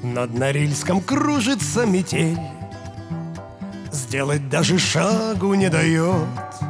Над Норильском кружится метель, сделать даже шагу не дает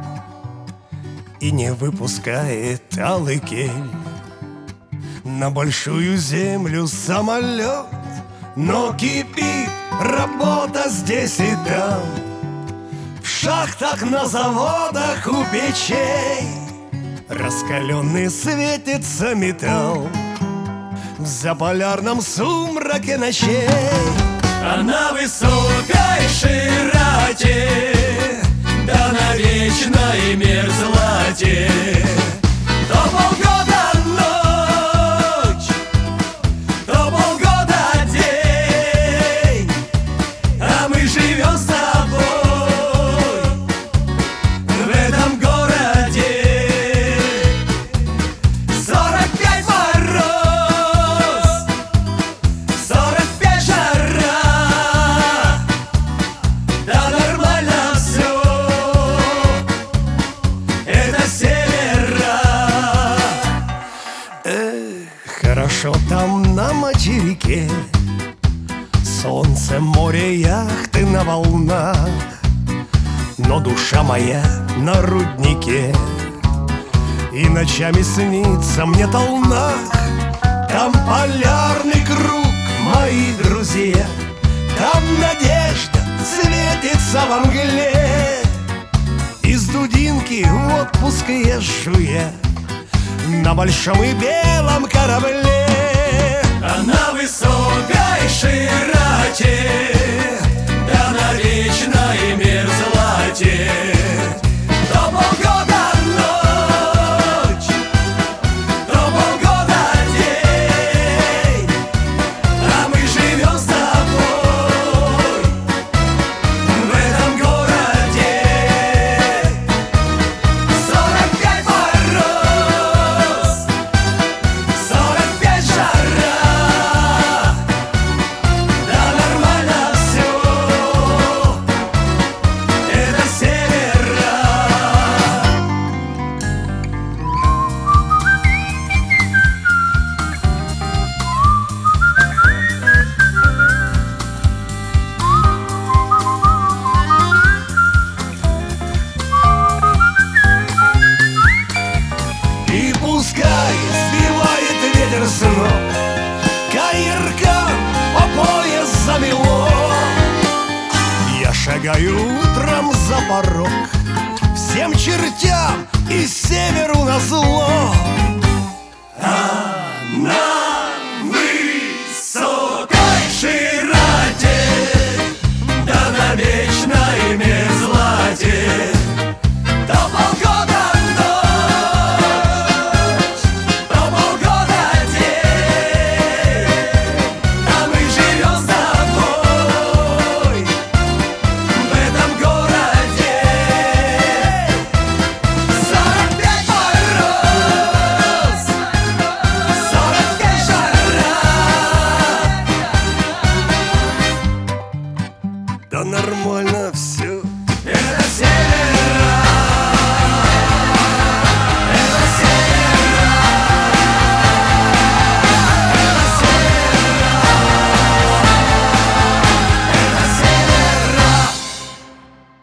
и не выпускает алый кель. На большую землю самолет, но кипит работа здесь и там. В шахтах, на заводах, у печей раскаленный светится металл. В заполярном сумраке ночей, а на высокой широте, да на вечной мерзлоте, то полгода ночь, то полгода день, а мы живем с тобой в этом городе. 45 мороз, 45 жара, да нормально все, это севера. Хорошо там на материке, солнце, море, яхты на волнах, но душа моя на руднике, и ночами снится мне толнах. Там полярный круг, мои друзья, там надежда светится во мгле. Из Дудинки в отпуск езжу я на большом и белом корабле. А на высокой широте, да на вечной мерзлоте, то полгода ночь, то полгода день, а мы живем с тобой в этом городе. 45 мороз, 45 жара, да нормально все, это севера. И пускай сбивает ветер с ног каиркам по пояс замело, я шагаю утром за порог всем чертям и северу назло.